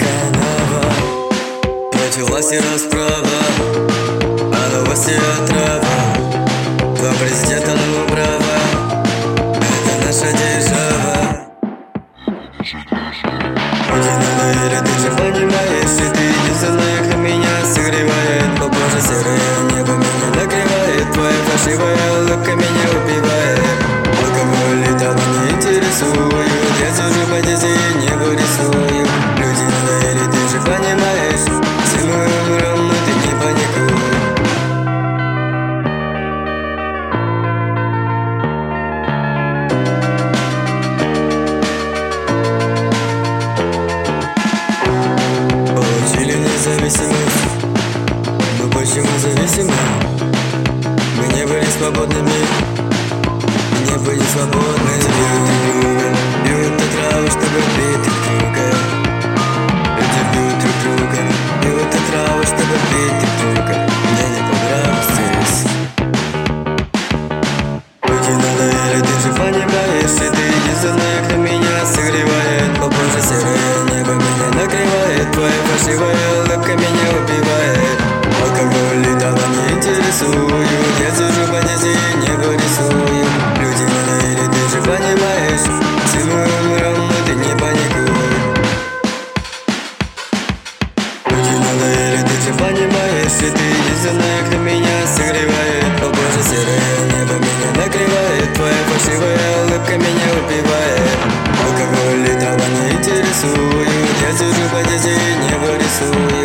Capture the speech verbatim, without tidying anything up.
канава. Началась и расправа, а новости отрава. Два президента нам права, это наша держава. Очень надо, или ты же понимаешь, и ты единственная, кто меня согревает. О боже, серое небо меня накрывает, твоя фальшивая улыбка меня убивает. Алкоголь и того не интересуют, я сижу по дизелю, небо рисую. Люди надоели, ты же понимаешь, все мы умрем, но ты не паникуй. Получили независимость, но почему зависимы? Мы не были свободными, не были свободны. Бьют друг друга, бьют на траву, чтобы бить друг друга. Люди бьют друг друга, бьют на траву, чтобы бить друг друга. Мне не понравился здесь. Очень надоели, ты же понимаешь, и ты единственная, кто меня согревает. О боже, серое небо меня накрывает, твоя фальшивая улыбка меня убивает. Алкоголь и того не интересуют, я сижу по дизелю, небо рисую. Люди надоели, ты же понимаешь, все мы умрем, но ты не паникуй. Люди надоели, ты же понимаешь, и ты единственная, кто меня согревает. О боже, серое небо меня накрывает, твоя фальшивая улыбка меня убивает. Алкоголь и трава не интересуют, я сижу по дизелю, небо рисую.